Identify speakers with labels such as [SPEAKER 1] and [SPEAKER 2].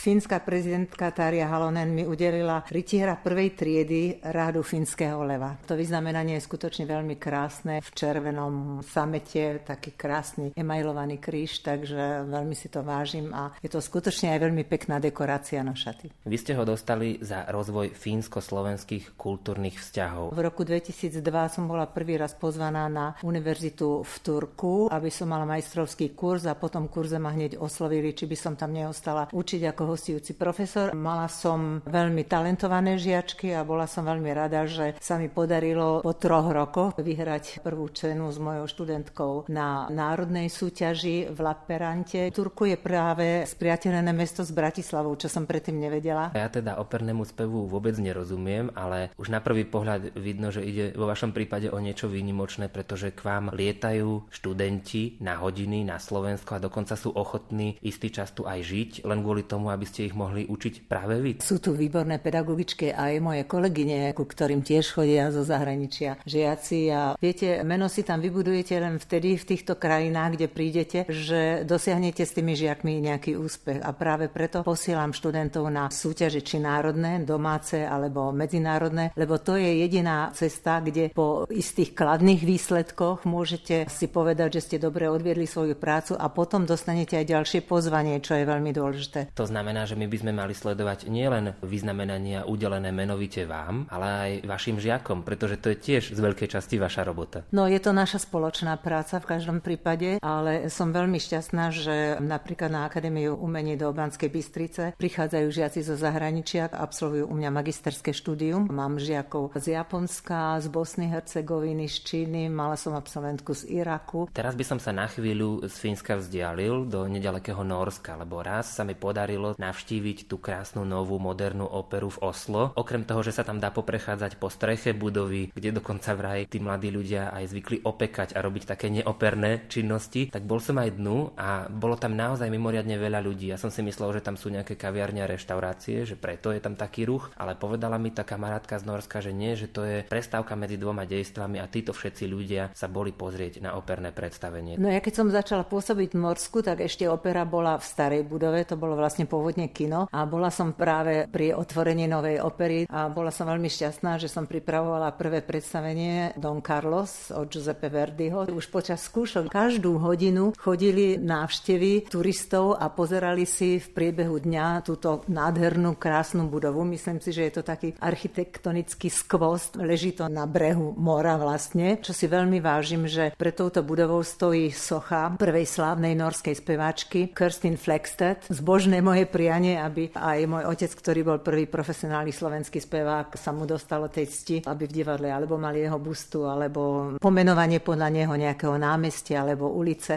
[SPEAKER 1] Fínska prezidentka Tarja Halonen mi udelila rytiera prvej triedy rádu fínskeho leva. To vyznamenanie je skutočne veľmi krásne, v červenom samete, taký krásny emailovaný kríž, takže veľmi si to vážim a je to skutočne aj veľmi pekná dekorácia na šaty.
[SPEAKER 2] Vy ste ho dostali za rozvoj fínsko-slovenských kultúrnych vzťahov.
[SPEAKER 1] V roku 2002 som bola prvý raz pozvaná na univerzitu v Turku, aby som mala majstrovský kurz a po tom kurze ma hneď oslovili, či by som tam neostala učiť ako hostujúci profesor. Mala som veľmi talentované žiačky a bola som veľmi rada, že sa mi podarilo po 3 rokoch vyhrať prvú cenu s mojou študentkou na národnej súťaži v Laperante. Turku je práve spriateľené mesto s Bratislavou, čo som predtým nevedela.
[SPEAKER 2] Ja teda opernému spevu vôbec nerozumiem, ale už na prvý pohľad vidno, že ide vo vašom prípade o niečo výnimočné, pretože k vám lietajú študenti na hodiny na Slovensko a dokonca sú ochotní istý čas tu aj žiť, len kvôli tomu, aby ste ich mohli učiť práve vy.
[SPEAKER 1] Sú tu výborné pedagogičky aj moje kolegyne, ku ktorým tiež chodia zo zahraničia žiaci a viete, meno si tam vybudujete len vtedy v týchto krajinách, kde prídete, že dosiahnete s tými žiakmi nejaký úspech a práve preto posielam študentov na súťaže či národné, domáce alebo medzinárodné, lebo to je jediná cesta, kde po istých kladných výsledkoch môžete si povedať, že ste dobre odviedli svoju prácu a potom dostanete aj ďalšie pozvanie, čo je veľmi dôležité.
[SPEAKER 2] To znamená, že my by sme mali sledovať nielen vyznamenania udelené menovite vám, ale aj vašim žiakom, pretože to je tiež z veľkej časti vaša robota.
[SPEAKER 1] No je to naša spoločná práca v každom prípade, ale som veľmi šťastná, že napríklad na Akadémiu umení do Banskej Bystrice prichádzajú žiaci zo zahraničia, absolvujú u mňa magisterské štúdium. Mám žiakov z Japonska, z Bosny, Hercegoviny, z Číny, mala som absolventku z Iraku.
[SPEAKER 2] Teraz by som sa na chvíľu z Fínska vzdialil do nedalekého Nórska, lebo raz sa mi podarilo navštíviť tú krásnu novú modernú operu v Oslo. Okrem toho, že sa tam dá poprechádzať po streche budovy, kde dokonca vraj tí mladí ľudia aj zvykli opekať a robiť také neoperné činnosti, tak bol som aj dnu a bolo tam naozaj mimoriadne veľa ľudí. Ja som si myslel, že tam sú nejaké kaviarne a reštaurácie, že preto je tam taký ruch, ale povedala mi tá kamarátka z Nórska, že nie, že to je prestávka medzi dvoma dejstvami a títo všetci ľudia sa boli pozrieť na operné predstavenie.
[SPEAKER 1] No ja keď som začala pôsobiť v Norsku, tak ešte opera bola v starej budove, to bolo vlastne pôvodne kino a bola som práve pri otvorení novej opery a bola som veľmi šťastná, že som pripravovala prvé predstavenie Don Carlos od Giuseppe Verdiho. Už počas skúšok každú hodinu chodili návštevy turistov a pozerali si v priebehu dňa túto nádhernú, krásnu budovu. Myslím si, že je to taký architektonický skvost. Leží to na brehu mora vlastne, čo si veľmi vážim, že pred touto budovou stojí socha prvej slávnej norskej speváčky Kerstin Flekstad. Zbožné moje prianie, aby aj môj otec, ktorý bol prvý profesionálny slovenský spevák, sa mu dostalo tej cti, aby v divadle alebo mali jeho bustu, alebo pomenovanie podľa neho nejakého námestia alebo ulice.